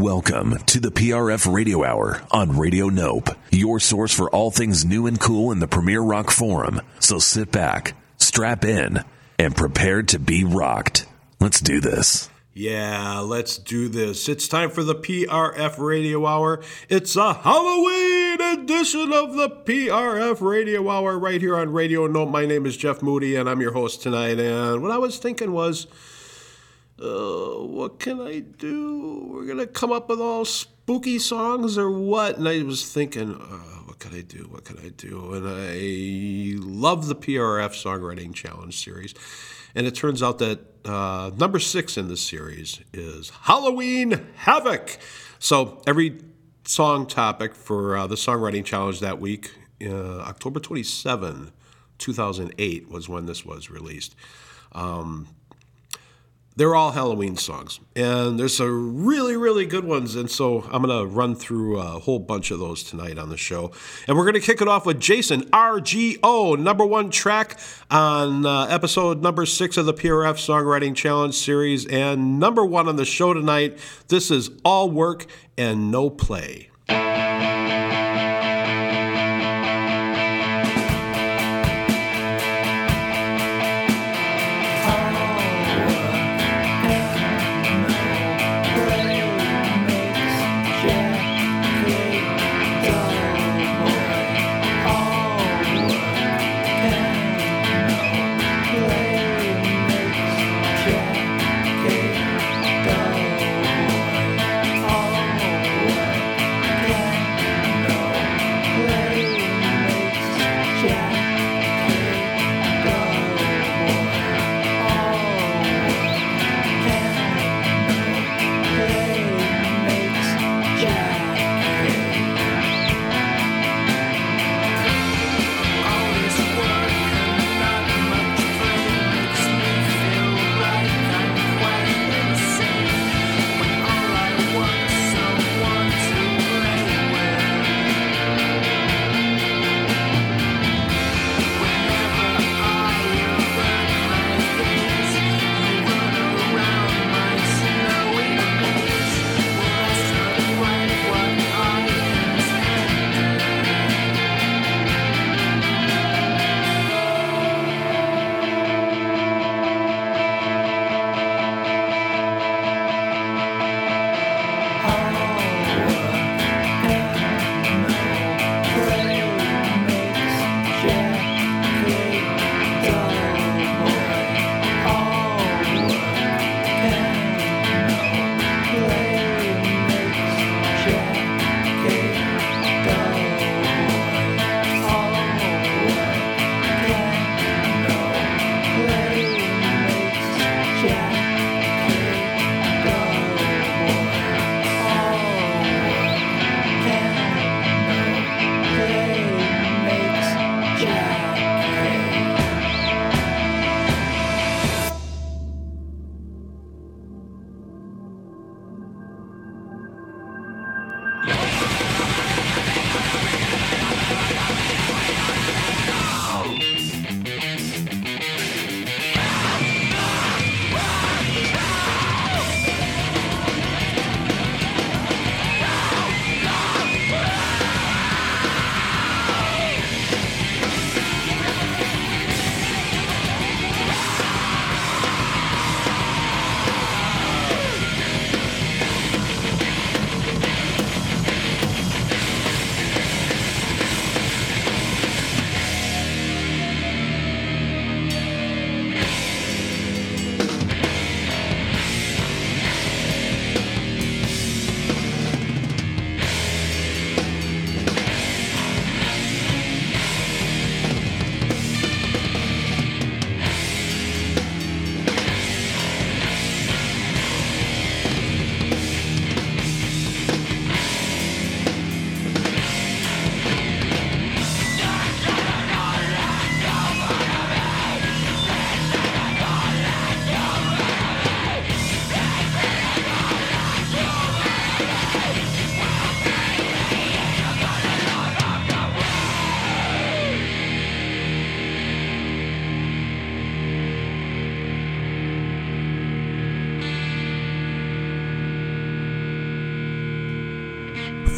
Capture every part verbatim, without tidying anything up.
Welcome to the P R F Radio Hour on Radio Nope, your source for all things new and cool in the Premier Rock Forum. So sit back, strap in, and prepare to be rocked. Let's do this. Yeah, let's do this. It's time for the P R F Radio Hour. It's a Halloween edition of the P R F Radio Hour right here on Radio Nope. My name is Jeff Moody, and I'm your host tonight. And what I was thinking was, Uh, what can I do? We're going to come up with all spooky songs or what? And I was thinking, uh, what could I do? What could I do? And I love the P R F Songwriting Challenge series. And it turns out that uh, number six in this series is Halloween Havoc. So every song topic for uh, the Songwriting Challenge that week, uh, October twenty-seventh, two thousand eight was when this was released. Um... They're all Halloween songs, and there's some really, really good ones, and so I'm going to run through a whole bunch of those tonight on the show. And we're going to kick it off with Jason, R G O, number one track on uh, episode number six of the P R F Songwriting Challenge series, and number one on the show tonight. This is All Work and No Play.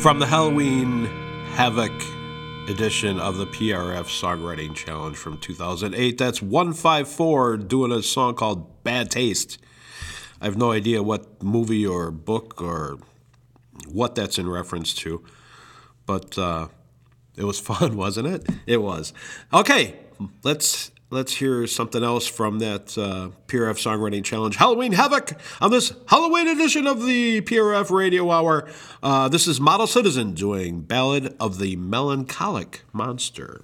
From the Halloween Havoc edition of the P R F Songwriting Challenge from two thousand eight, that's one five four doing a song called Bad Taste. I have no idea what movie or book or what that's in reference to, but uh, it was fun, wasn't it? It was. Okay, let's let's hear something else from that uh, P R F Songwriting Challenge Halloween Havoc on this Halloween edition of the P R F Radio Hour. Uh, this is Model Citizen doing Ballad of the Melancholic Monster.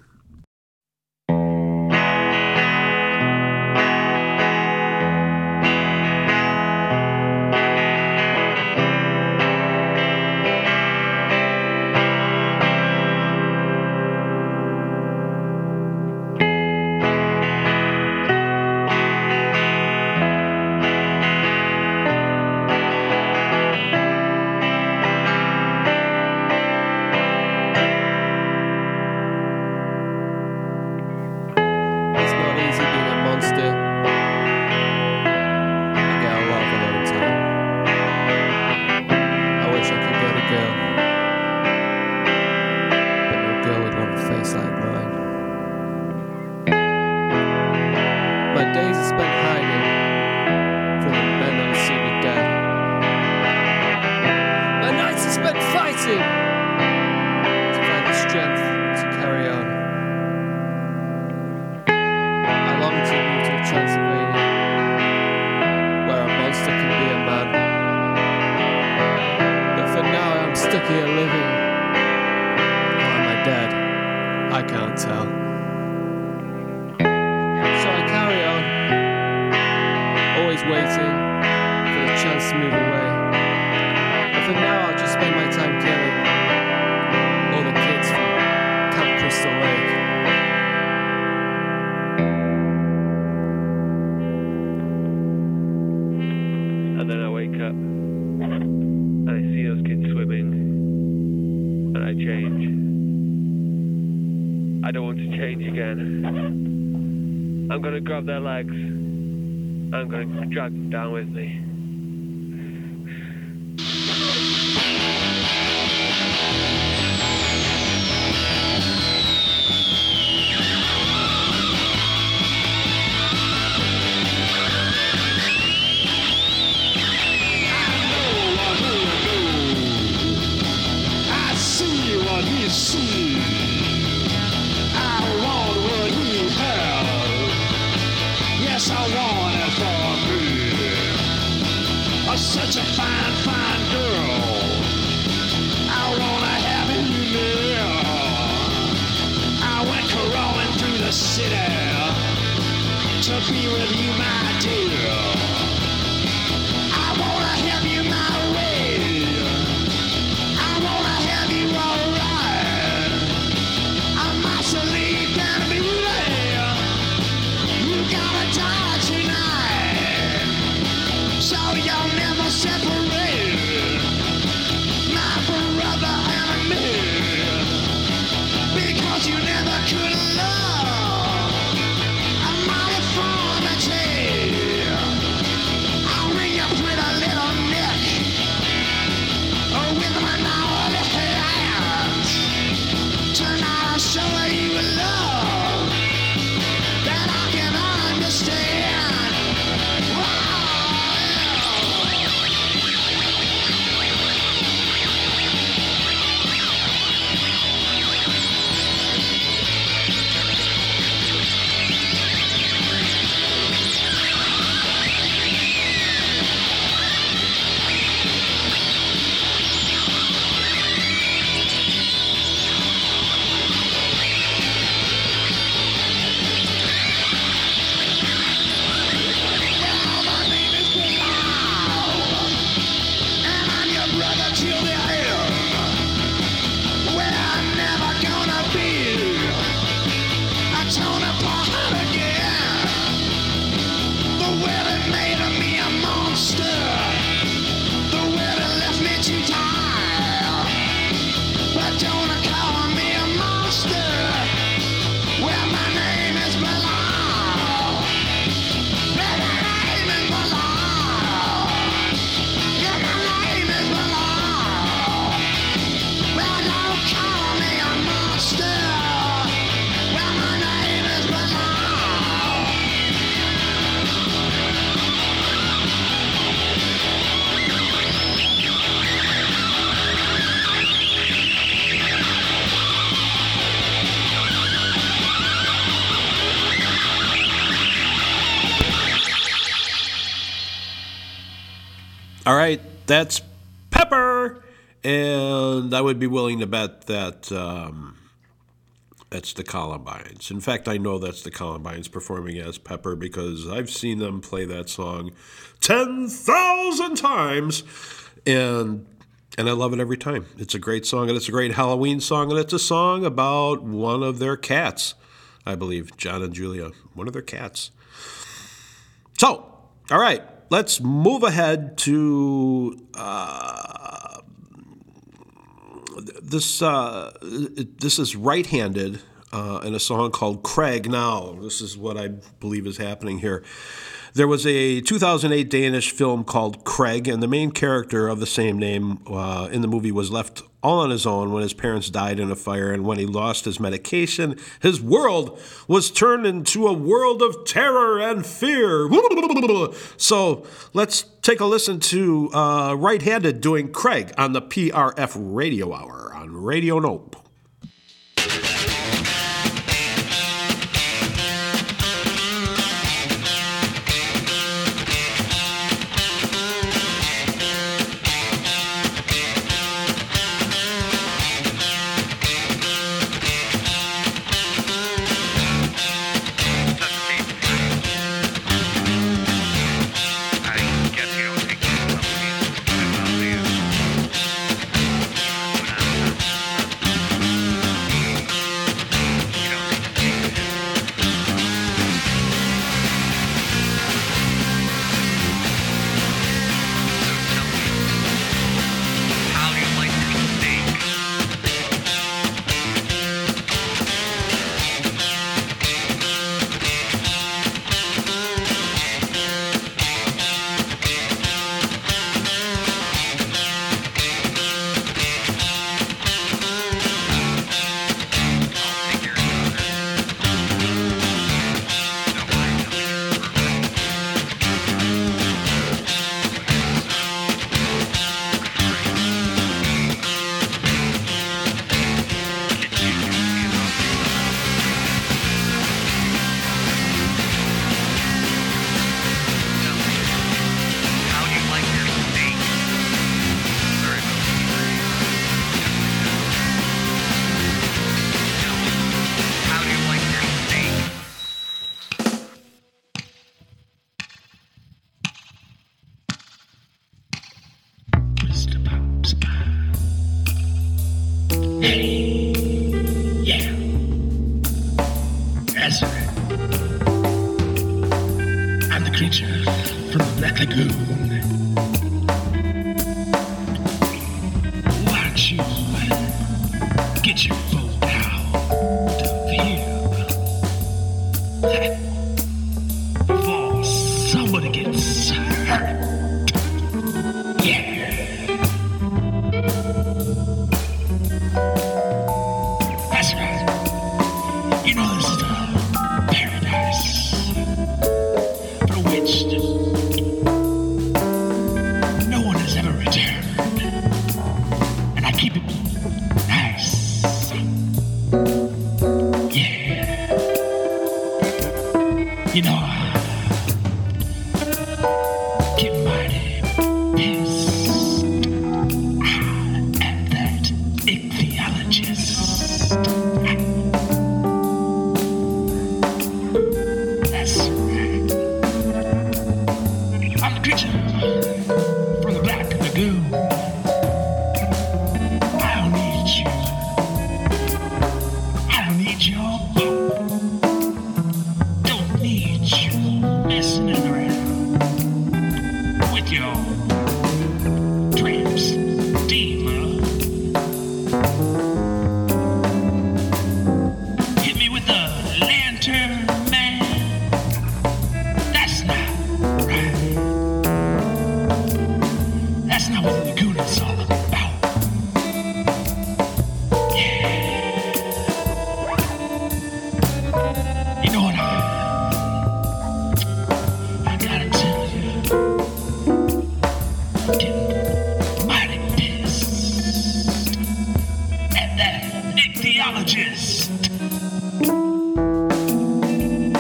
I'm going to grab their legs. I'm going to drag them down with me. I see what he sees. I want what he has. Yes, I want it for me. All right, that's Pepper, and I would be willing to bet that um, that's the Columbines. In fact, I know that's the Columbines performing as Pepper because I've seen them play that song ten thousand times, and and I love it every time. It's a great song, and it's a great Halloween song, and it's a song about one of their cats, I believe, John and Julia, one of their cats. So, all right. Let's move ahead to uh, this. Uh, this is right-handed uh, in a song called Craig. Now, this is what I believe is happening here. There was a two thousand eight Danish film called Craig, and the main character of the same name uh, in the movie was left all on his own when his parents died in a fire, and when he lost his medication, his world was turned into a world of terror and fear. So let's take a listen to uh, Right-Handed doing Craig on the P R F Radio Hour on Radio Nope.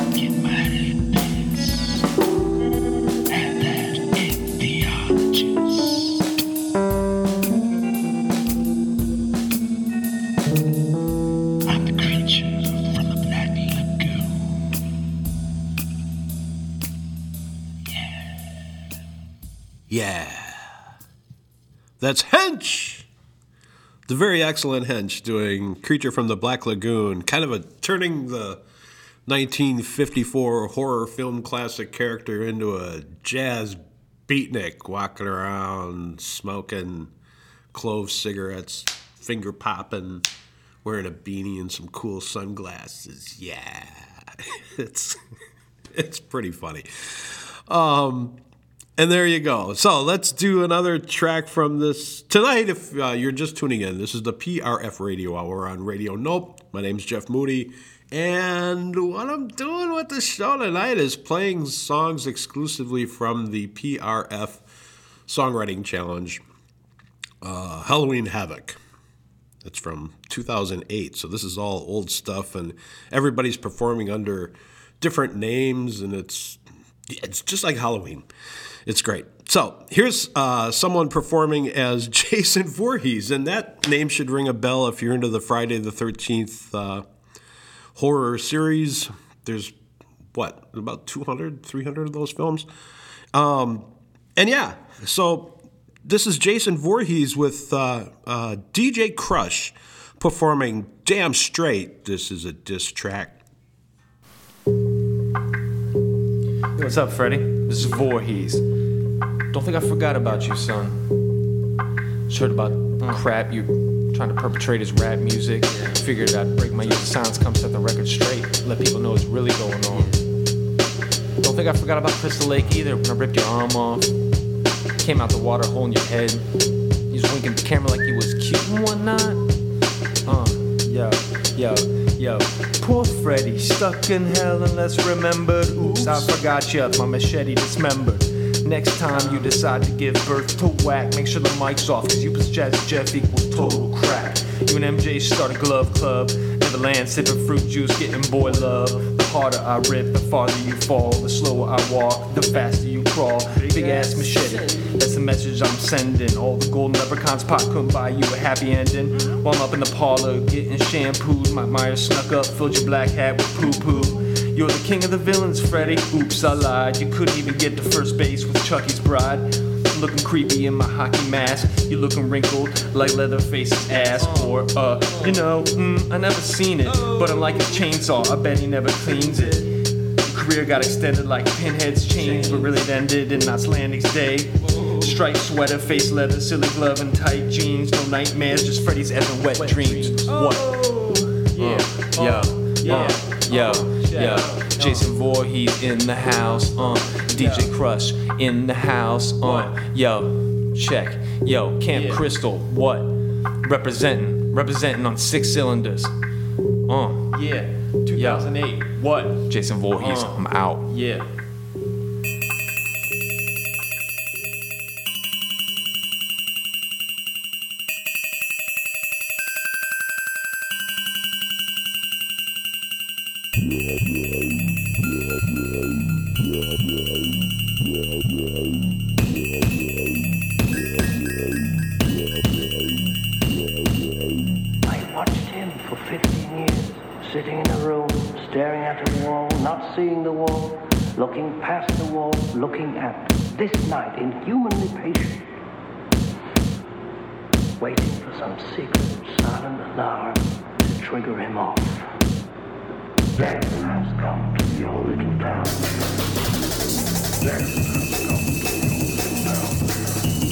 Get mighty pissed at that ichthyologist. That's Hench! The very excellent Hench doing Creature from the Black Lagoon, kind of a turning the nineteen fifty-four horror film classic character into a jazz beatnik walking around smoking clove cigarettes, finger popping, wearing a beanie and some cool sunglasses. Yeah, it's it's pretty funny. Um, and there you go. So let's do another track from this tonight. If uh, you're just tuning in, this is the P R F Radio Hour on Radio Nope. My name's Jeff Moody. And what I'm doing with the show tonight is playing songs exclusively from the P R F Songwriting Challenge, uh, Halloween Havoc. It's from two thousand eight, so this is all old stuff, and everybody's performing under different names, and it's it's just like Halloween. It's great. So here's uh, someone performing as Jason Voorhees, and that name should ring a bell if you're into the Friday the thirteenth uh, horror series. There's, what, about two hundred, three hundred of those films? Um, and yeah, so this is Jason Voorhees with uh, uh, D J Crush performing Damn Straight. This is a diss track. Hey, what's up, Freddie? This is Voorhees. Don't think I forgot about you, son. Just heard about crap you trying to perpetrate as rap music. Figured I'd break my use of silence, come set the record straight, let people know what's really going on. Don't think I forgot about Crystal Lake either when I ripped your arm off. Came out the water holding your head. You was winking at the camera like you was cute and whatnot. Uh, yo, yo, yo. Poor Freddy, stuck in hell unless remembered. Oops, I forgot you, my machete dismembered. Next time you decide to give birth to whack, make sure the mic's off, cause you plus Jazz Jeff equals total crack. You and M J start a glove club, Neverland sipping fruit juice, getting boy love. The harder I rip, the farther you fall, the slower I walk, the faster you crawl. Big ass machete, that's the message I'm sending. All the golden leprechauns pot couldn't buy you a happy ending. While I'm up in the parlor getting shampooed, Mike Myers snuck up, filled your black hat with poo-poo. You're the king of the villains, Freddy. Oops, I lied. You couldn't even get to first base with Chucky's bride. Looking creepy in my hockey mask. You're looking wrinkled like Leatherface's ass. Or, uh, you know, mm, I never seen it. But unlike his chainsaw, I bet he never cleans it. Your career got extended like Pinhead's chains, but really it ended in Knots Landing's day. Striped sweater, face leather, silly glove, and tight jeans. No nightmares, just Freddy's effing wet dreams. What? Yeah, yeah, yeah, yeah. Yo, Jason Voorhees in the house, uh, D J Crush in the house, uh, yo, check, yo, Camp yeah. Crystal, what? Representing, representing on six cylinders, uh, yeah, two thousand eight, yo. What? Jason Voorhees, uh, I'm out, yeah. I watched him for fifteen years, sitting in a room, staring at a wall, not seeing the wall, looking past the wall, looking at this night, inhumanly patient, waiting for some secret, silent alarm to trigger him off. Death has come to your little town. Death has come to your little town.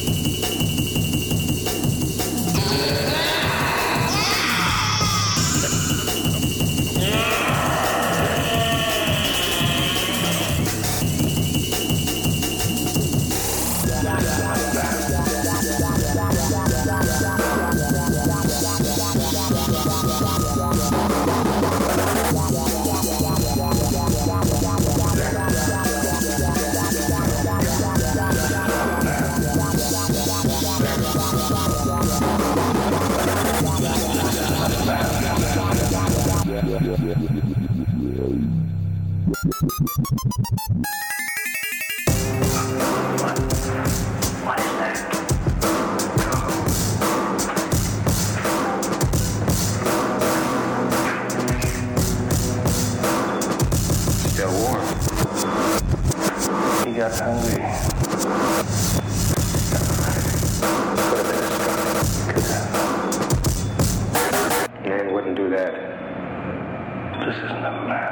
What is that? Still warm. He got hungry. Could have been do that. This isn't a map.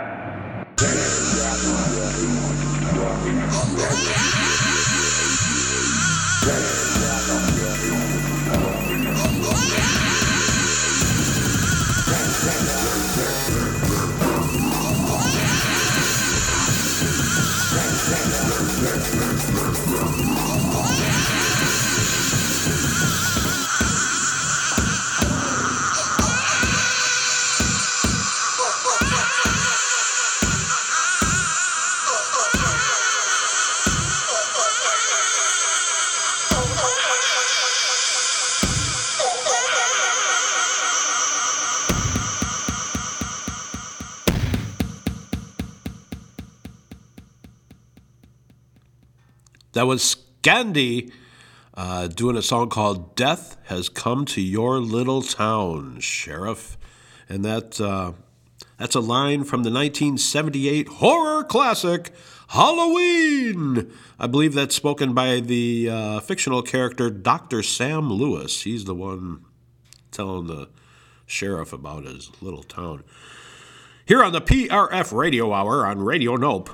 That was Scandi uh, doing a song called Death Has Come to Your Little Town, Sheriff. And that uh, that's a line from the nineteen seventy-eight horror classic, Halloween. I believe that's spoken by the uh, fictional character Doctor Sam Lewis. He's the one telling the sheriff about his little town. Here on the P R F Radio Hour on Radio Nope.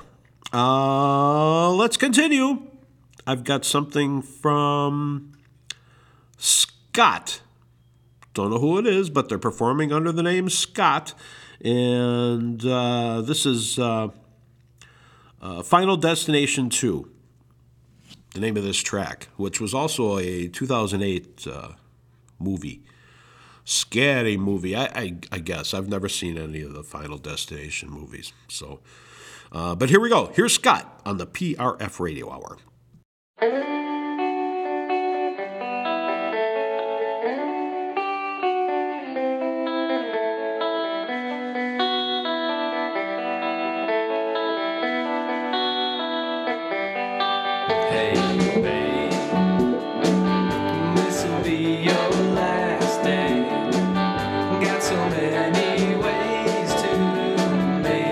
Uh, let's continue. I've got something from Scott. Don't know who it is, but they're performing under the name Scott. And uh, this is uh, uh, Final Destination two, the name of this track, which was also a two thousand eight uh, movie. Scary movie, I, I, I guess. I've never seen any of the Final Destination movies. So, uh, but here we go. Here's Scott on the P R F Radio Hour.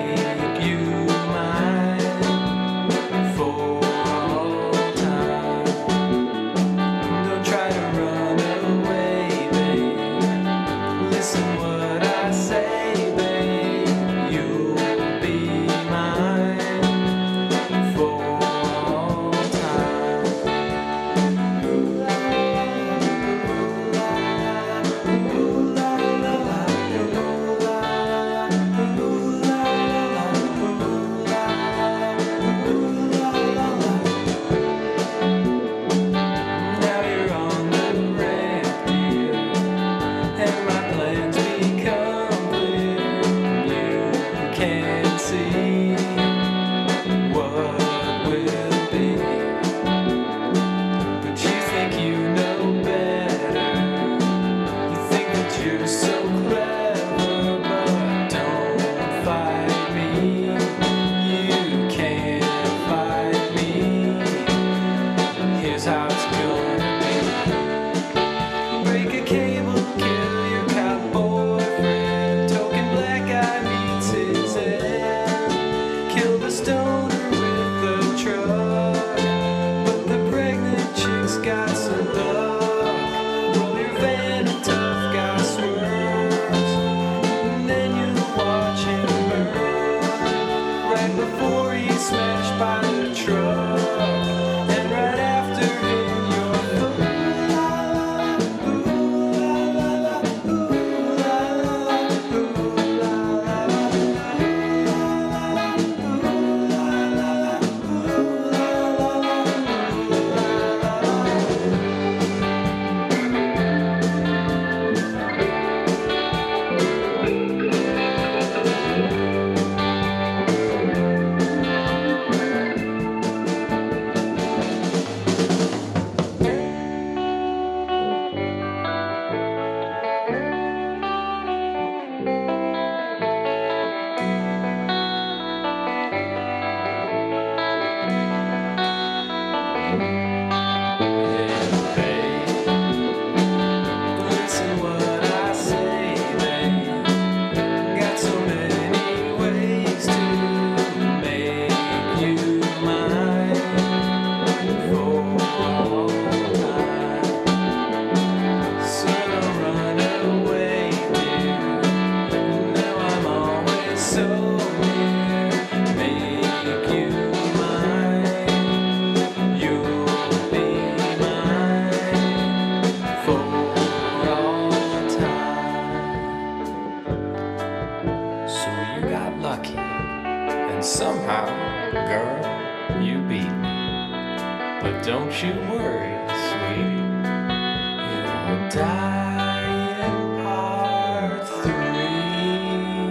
For all time. How, girl, you beat me. But don't you worry, sweetie. You'll die in part three.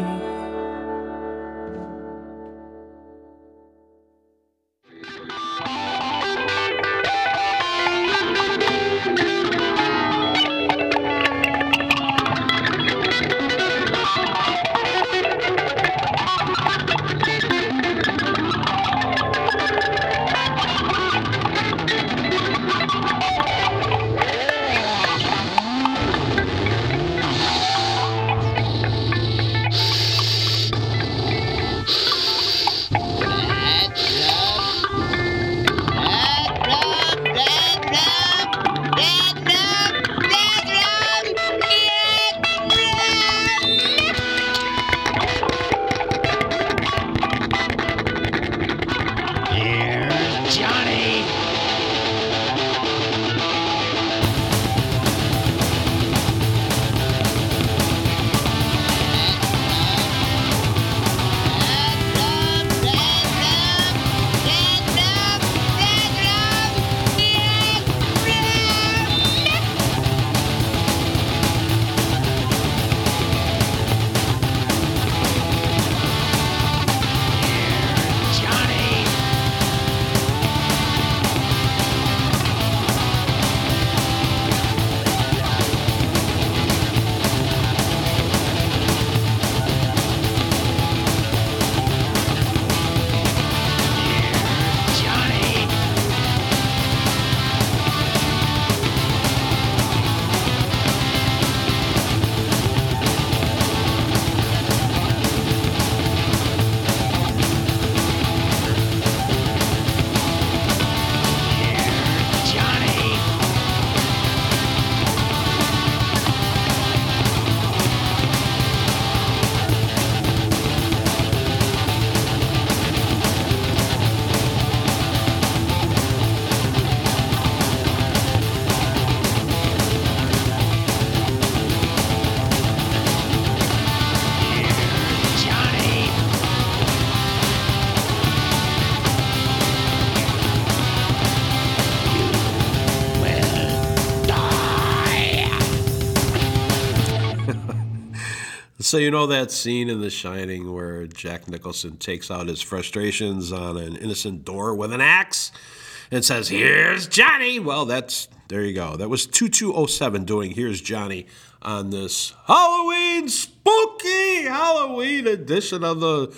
So you know that scene in The Shining where Jack Nicholson takes out his frustrations on an innocent door with an axe and says, "Here's Johnny." Well, that's, there you go. That was two two oh seven doing Here's Johnny on this Halloween, spooky Halloween edition of the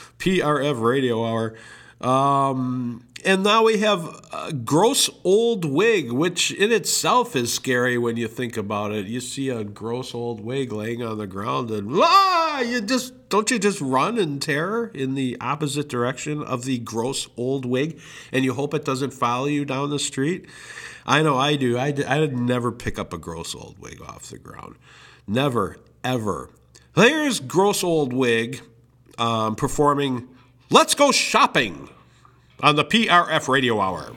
P R F Radio Hour. Um, and now we have a gross old wig, which in itself is scary when you think about it. You see a gross old wig laying on the ground and ah, you just, don't you just run in terror in the opposite direction of the gross old wig and you hope it doesn't follow you down the street? I know I do. I I'd never pick up a gross old wig off the ground. Never, ever. Here's gross old wig um, performing Let's Go Shopping on the P R F Radio Hour.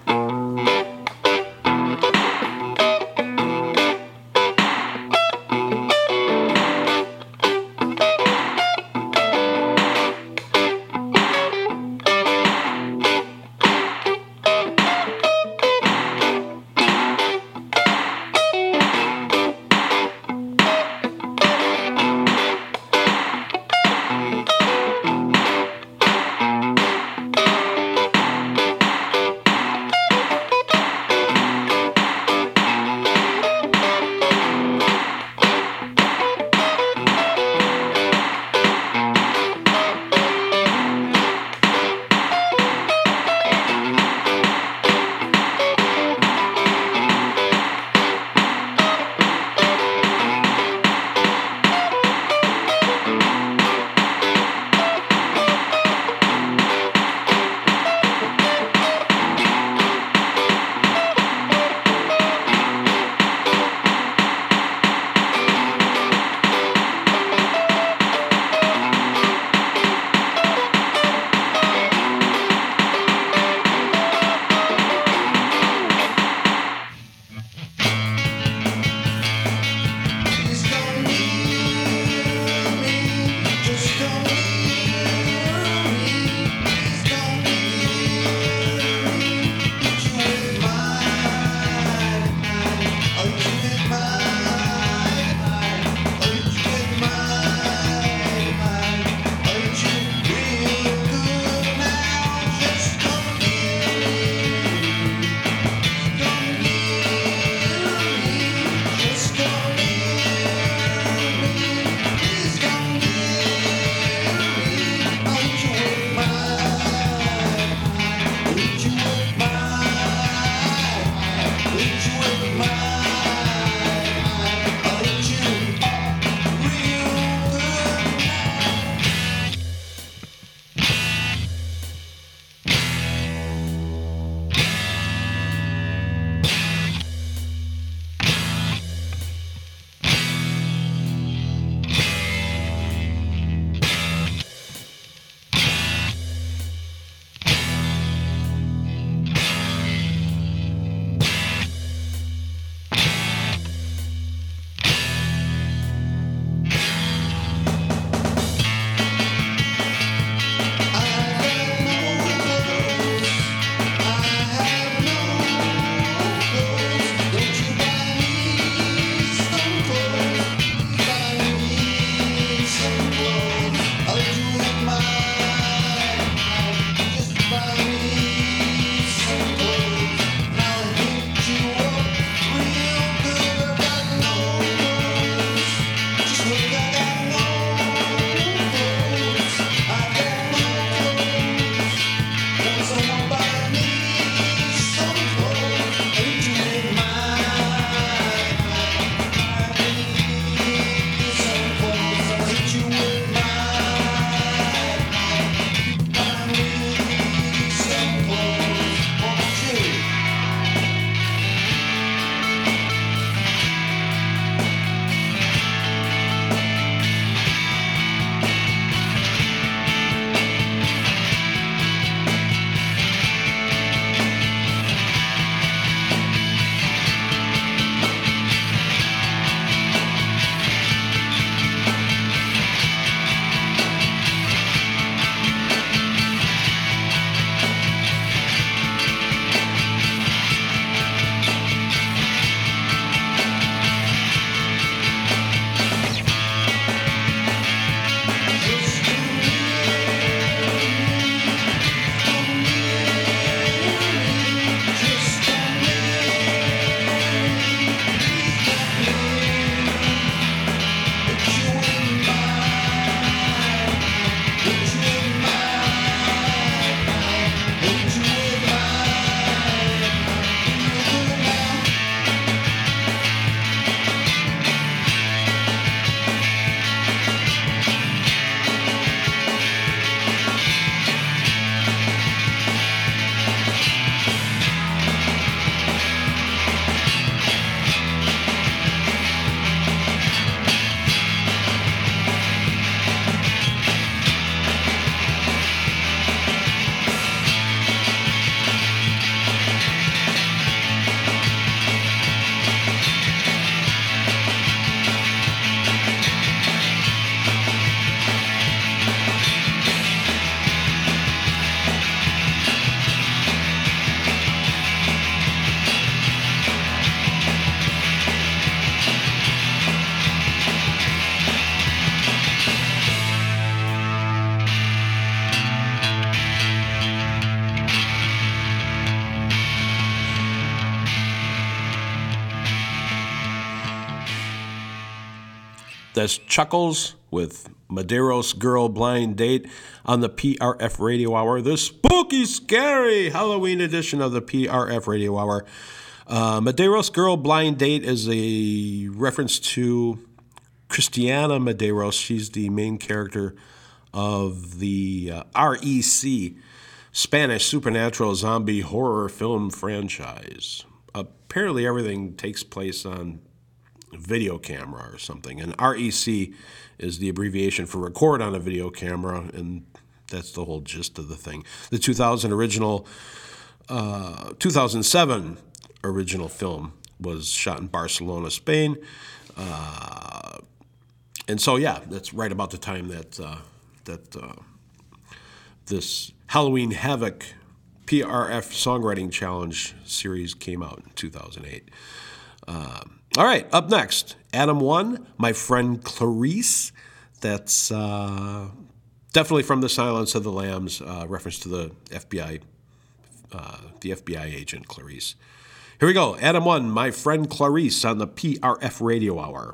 That's Chuckles with Medeiros Girl Blind Date on the P R F Radio Hour, the spooky, scary Halloween edition of the P R F Radio Hour. Uh, Medeiros Girl Blind Date is a reference to Christiana Medeiros. She's the main character of the uh, R E C, Spanish supernatural zombie horror film franchise. Apparently everything takes place on video camera or something, and R E C is the abbreviation for record on a video camera, and that's the whole gist of the thing. The two thousand original, uh, two thousand seven original film was shot in Barcelona, Spain, uh, and so yeah, that's right about the time that uh, that uh, this Halloween Havoc P R F Songwriting Challenge series came out in two thousand eight. Um, All right, up next, Adam one, My Friend Clarice. That's uh, definitely from The Silence of the Lambs, uh, reference to the F B I, uh, the F B I agent Clarice. Here we go, Adam one, My Friend Clarice on the P R F Radio Hour.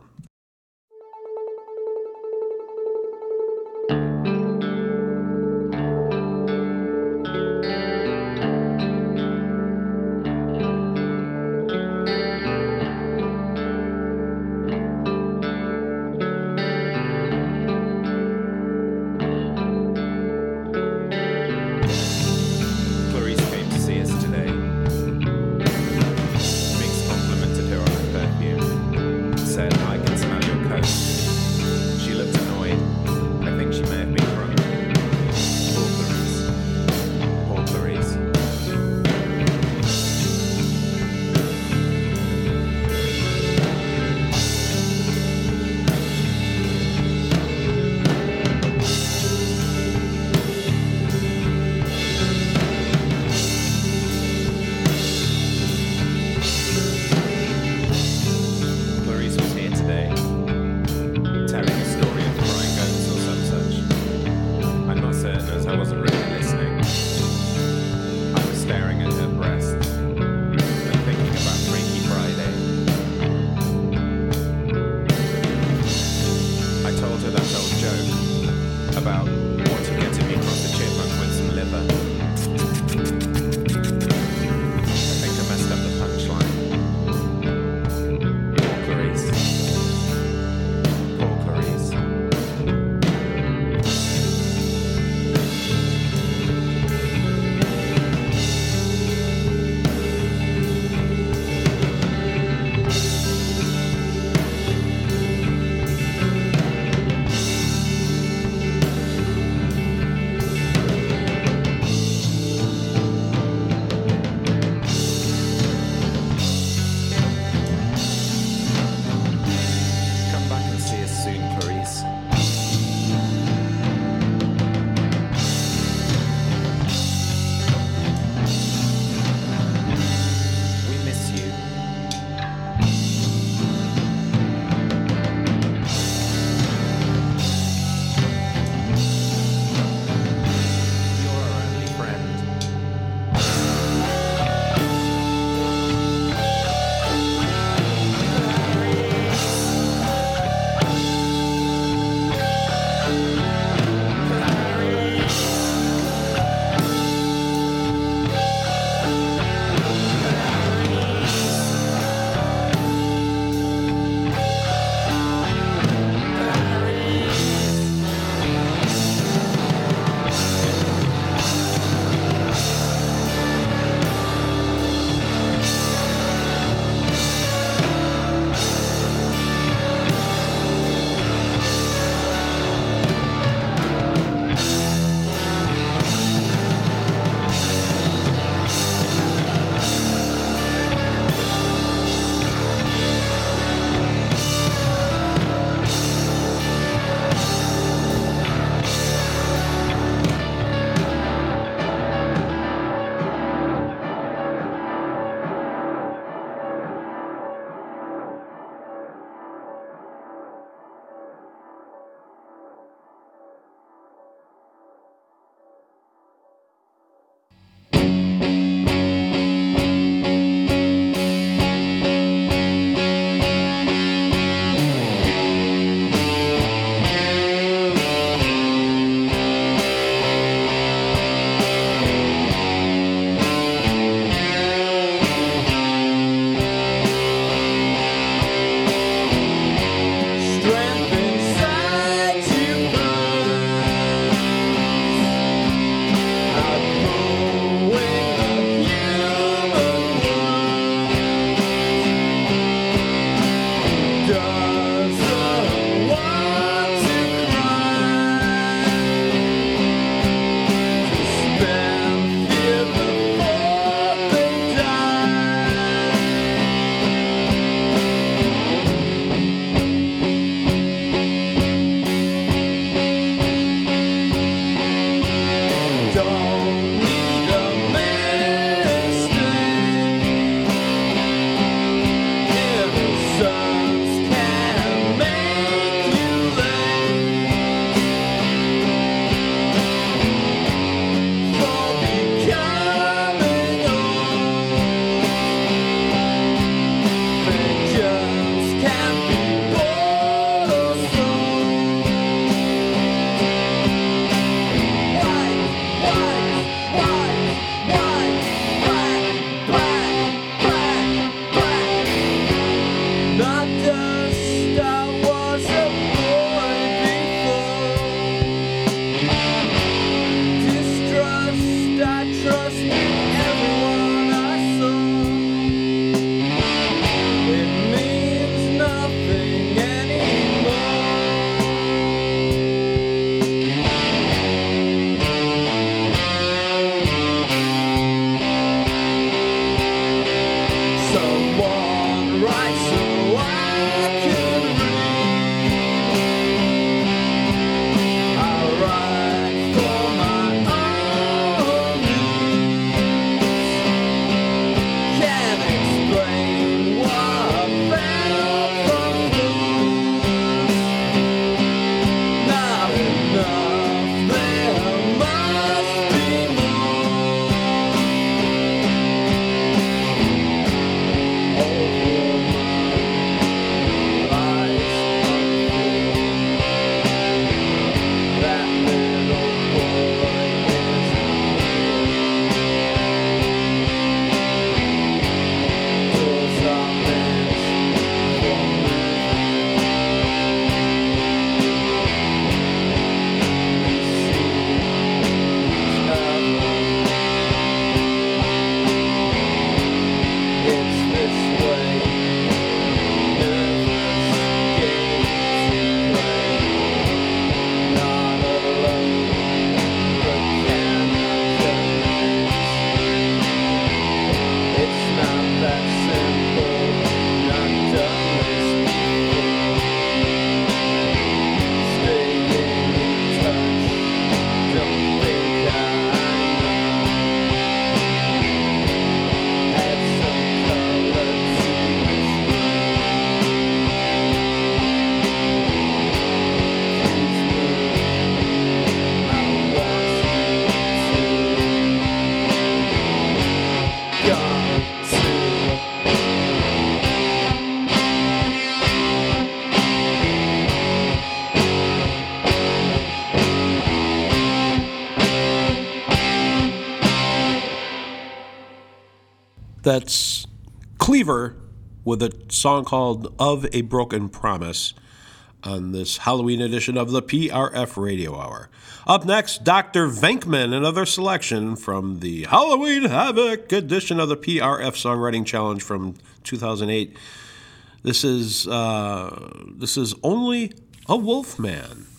That's Cleaver with a song called Of a Broken Promise on this Halloween edition of the P R F Radio Hour. Up next, Doctor Venkman, another selection from the Halloween Havoc edition of the P R F Songwriting Challenge from two thousand eight. This is uh, this is Only a Wolfman.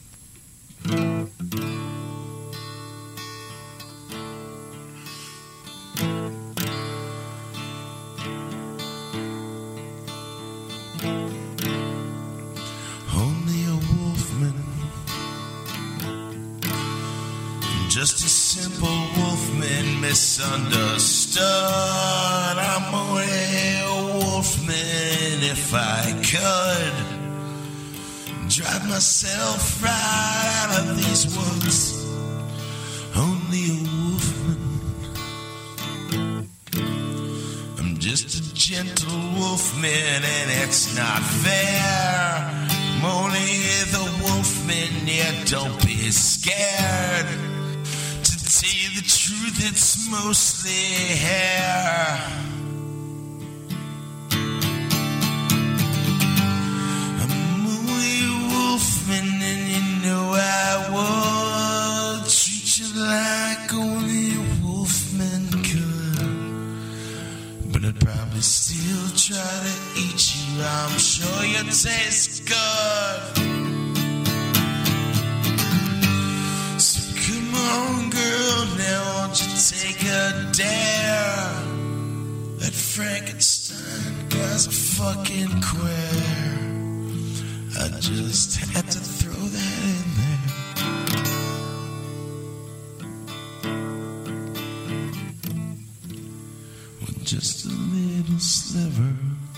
Just a simple wolfman misunderstood. I'm only a wolfman if I could drive myself right out of these woods. Only a wolfman. I'm just a gentle wolfman and it's not fair. I'm only the wolfman, yeah, don't be scared. To tell you the truth, it's mostly hair. I'm only a wolfman and you know I would treat you like only a wolfman could. But I'd probably still try to eat you. I'm sure you taste good. Come on, girl, now won't you take a dare? That Frankenstein guy's a fucking queer. I just had to throw that in there. With just a little sliver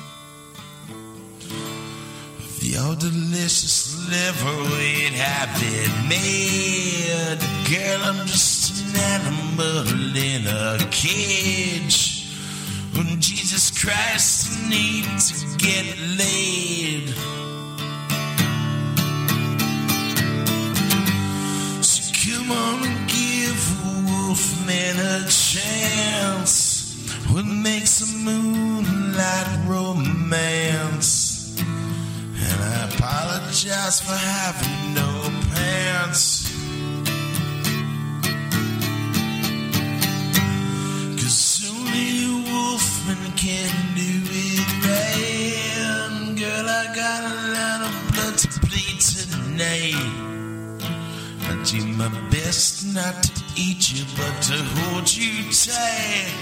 of your delicious liver, we'd have it made. Girl, I'm just an animal in a cage. When Jesus Christ needs to get laid. So come on and give a wolfman a chance. What makes a moonlight romance? And I apologize for having no pants. Can do it right. Girl, I got a lot of blood to bleed tonight. I do my best not to eat you, but to hold you tight.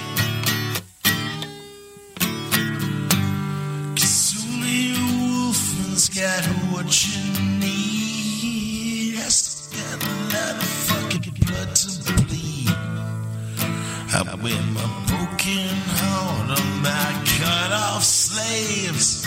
Cause only a wolfman's got what you need. I still got a lot of fucking blood to bleed. I wear my broken heart on my cut off slaves.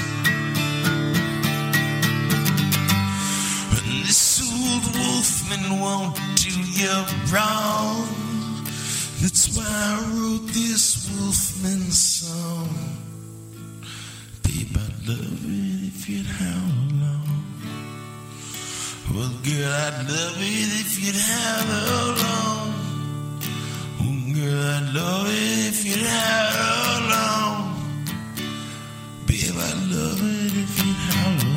And this old wolfman won't do you wrong. That's why I wrote this wolfman song. Babe, I'd love it if you'd howl along. Well, girl, I'd love it if you'd howl along. Girl, I'd love it if you'd howl along. Babe, I'd love it if you'd howl along.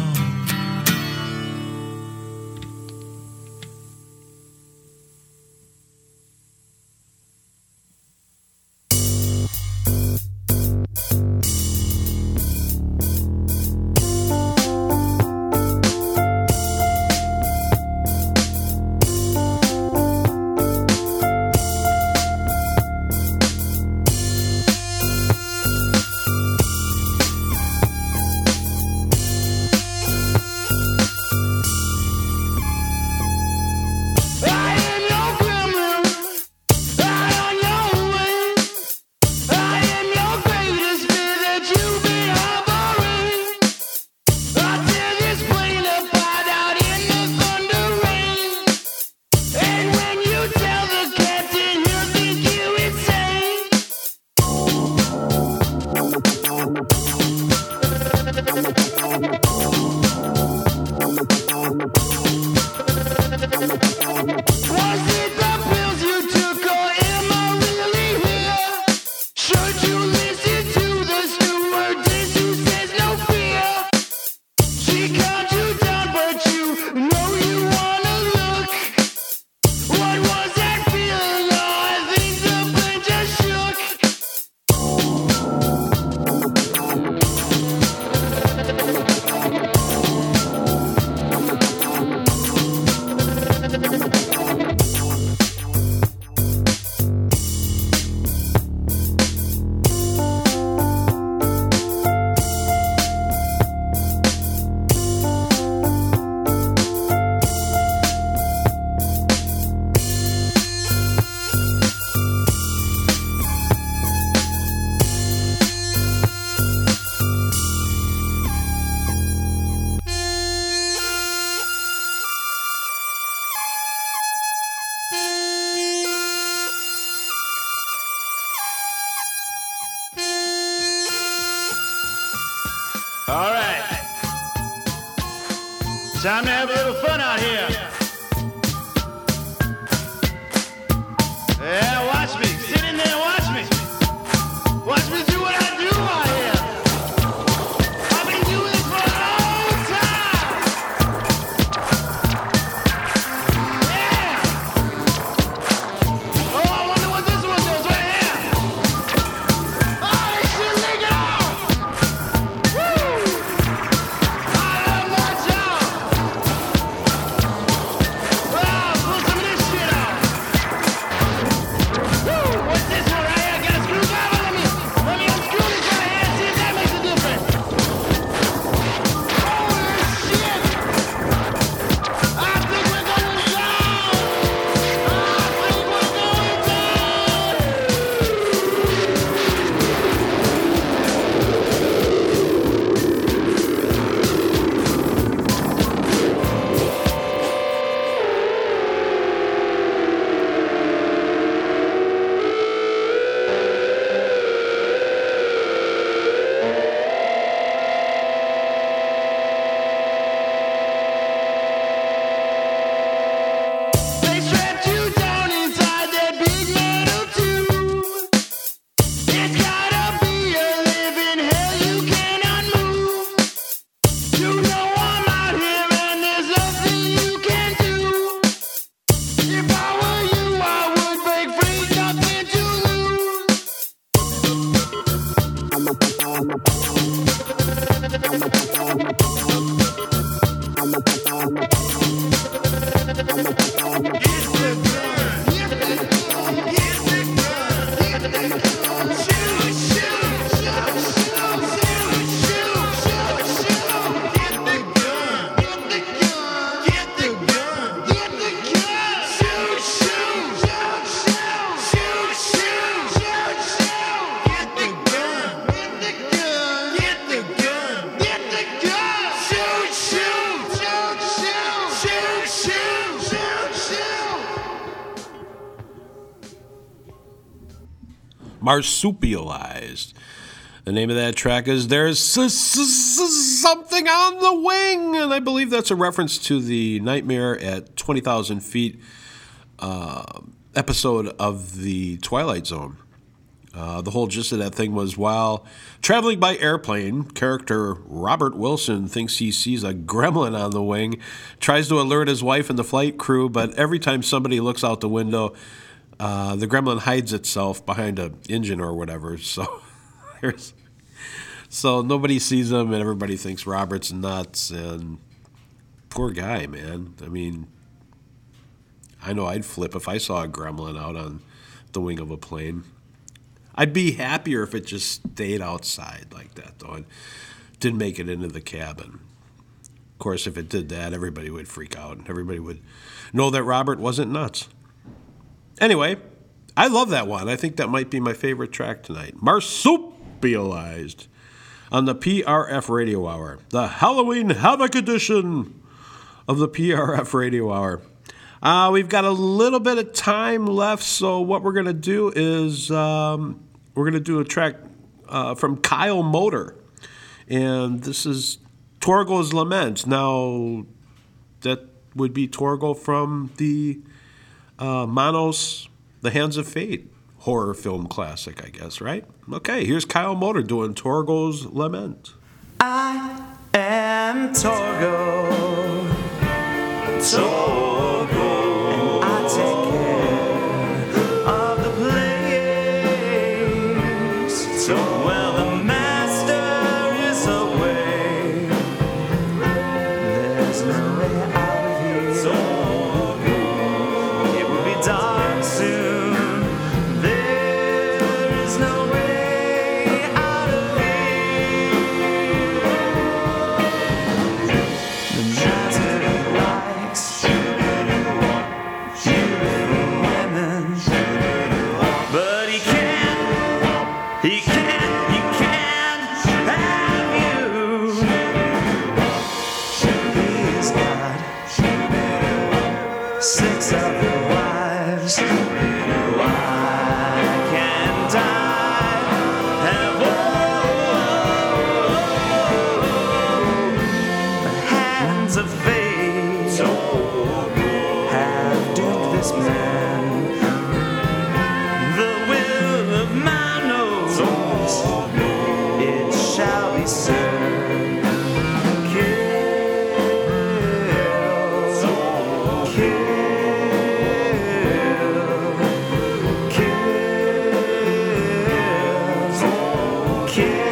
Should you listen to Time to have a little fun out here. Yeah, watch me. Sit in there and watch me. Watch me do what I do out here. I've been doing this for a long time. Yeah. Oh, I wonder what this one does right here. Oh, this shit leaking out. Woo. I love my job. Wow, pull some of this shit out. Woo, what's this one right here? Got a screwdriver? Let me, let me unscrew this right here and see if that makes a difference. Holy shit! I think we're going down! I think we're going They strapped you down inside that big metal tube. It's gotta be a living hell you cannot move. You know I'm out here and there's nothing you can do. If I were you, I would break free, nothing to lose. Marsupialized. The name of that track is There's S- S- S- Something on the Wing, and I believe that's a reference to the Nightmare at twenty thousand feet uh, episode of the Twilight Zone. Uh, the whole gist of that thing was while traveling by airplane, character Robert Wilson thinks he sees a gremlin on the wing, tries to alert his wife and the flight crew, but every time somebody looks out the window, uh, the gremlin hides itself behind an engine or whatever. So there's, so nobody sees him, and everybody thinks Robert's nuts. And poor guy, man. I mean, I know I'd flip if I saw a gremlin out on the wing of a plane. I'd be happier if it just stayed outside like that, though, and didn't make it into the cabin. Of course, if it did that, everybody would freak out, and everybody would know that Robert wasn't nuts. Anyway, I love that one. I think that might be my favorite track tonight. Marsupialized on the P R F Radio Hour, the Halloween Havoc edition of the P R F Radio Hour. Uh, we've got a little bit of time left, so what we're going to do is um, we're going to do a track uh, from Kyle Motor, and this is Torgo's Lament. Now, that would be Torgo from the uh, Manos, The Hands of Fate horror film classic, I guess, right? Okay, here's Kyle Motor doing Torgo's Lament. I am Torgo. Torgo. I take care of the place. So well, the master is away. There's no way out of here. Torgo. It will be dark soon. There is no way out of here. The master likes beautiful women, but he can't, he can't, he can't have you. He's got six other wives. Why can't I have all? The hands of fate have doomed this man. The will of man knows it shall be served. Kill, kill, kill, kill.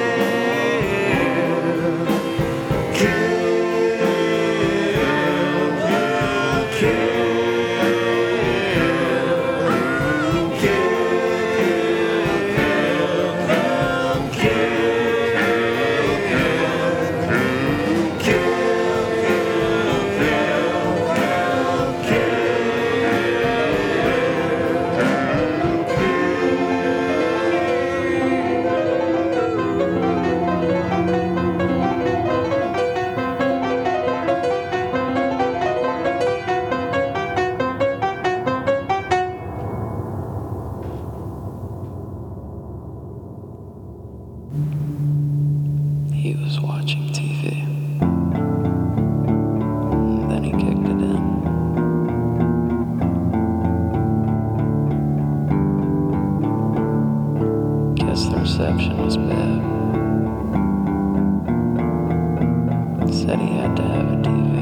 He was watching T V. Then he kicked it in. Guess the reception was bad. Said he had to have a T V.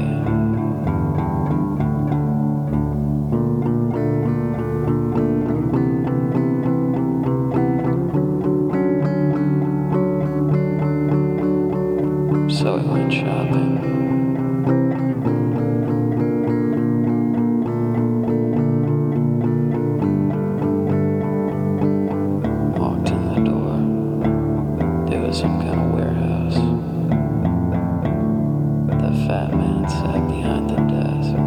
So he went shopping. Walked in the door. It was some kind of warehouse. The fat man sat behind the desk.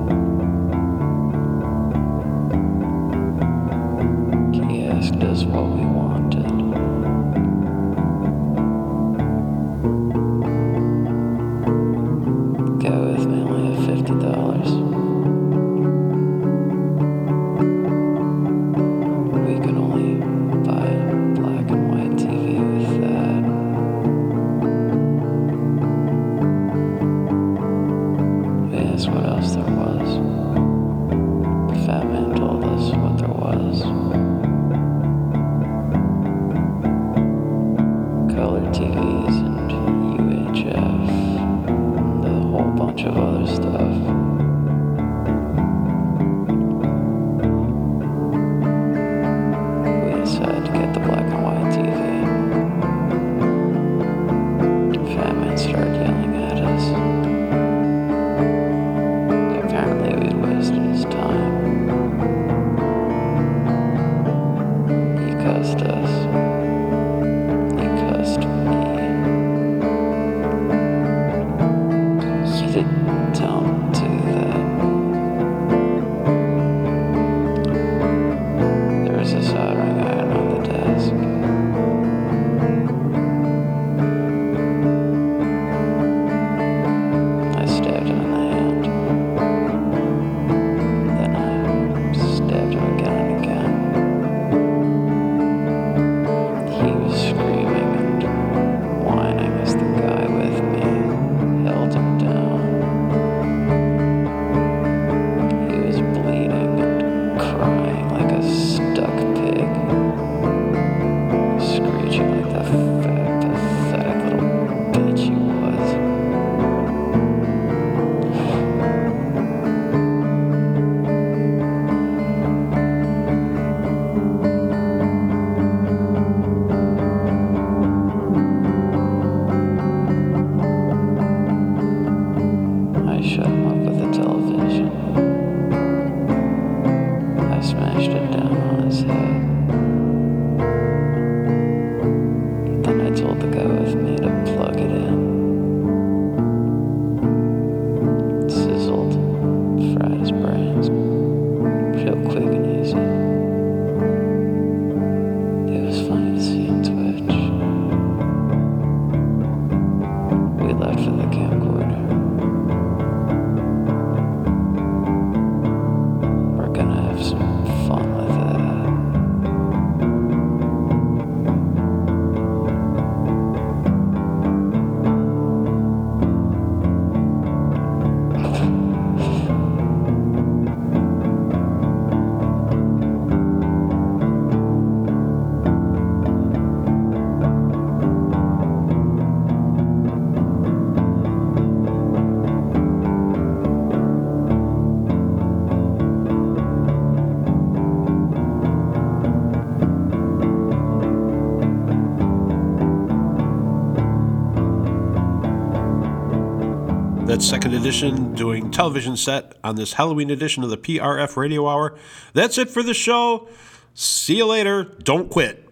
He asked us what we wanted. Go with me, only have fifty dollars. We could only buy a black and white T V with that. We asked what else there was. The fat man told us what there was. Color T Vs and U H F. A whole bunch of other stuff. We decided to get the black and white T V. The fat man started yelling at us. Apparently we'd wasted his time. That's Second Edition doing television set on this Halloween edition of the P R F Radio Hour. That's it for the show. See you later. Don't quit.